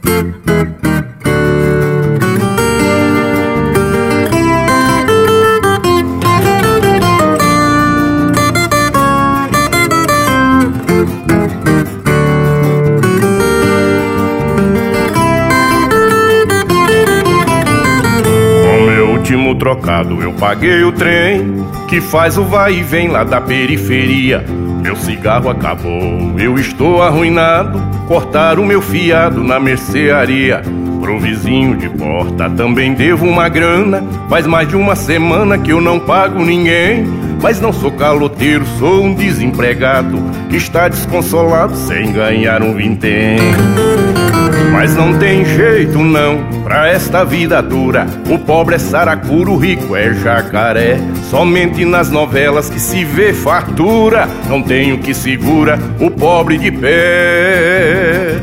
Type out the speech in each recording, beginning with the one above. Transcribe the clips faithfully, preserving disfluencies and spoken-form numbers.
Último trocado eu paguei o trem que faz o vai e vem lá da periferia. Meu cigarro acabou, eu estou arruinado. Cortaram meu fiado na mercearia. Pro vizinho de porta também devo uma grana. Faz mais de uma semana que eu não pago ninguém. Mas não sou caloteiro, sou um desempregado que está desconsolado sem ganhar um vintém. Mas não tem jeito não, pra esta vida dura. O pobre é saracuro, o rico é jacaré. Somente nas novelas que se vê fartura. Não tem o que segura o pobre de pé.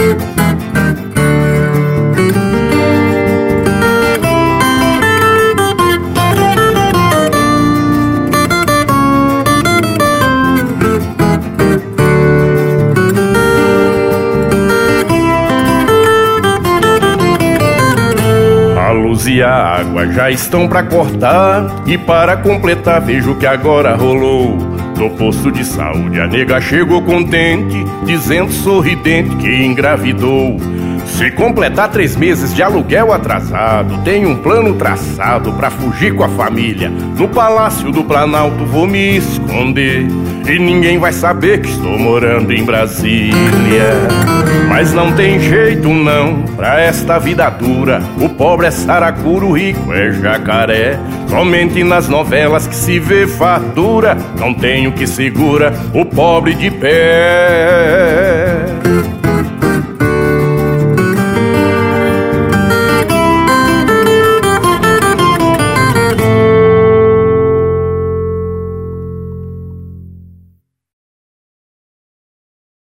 E a água já estão pra cortar. E para completar vejo que agora rolou. No posto de saúde a nega chegou contente, dizendo sorridente que engravidou. Se completar três meses de aluguel atrasado, tem um plano traçado pra fugir com a família. No Palácio do Planalto vou me esconder e ninguém vai saber que estou morando em Brasília. Mas não tem jeito não, pra esta vida dura. O pobre é saracuro, o rico é jacaré. Somente nas novelas que se vê fartura. Não tem o que segura o pobre de pé.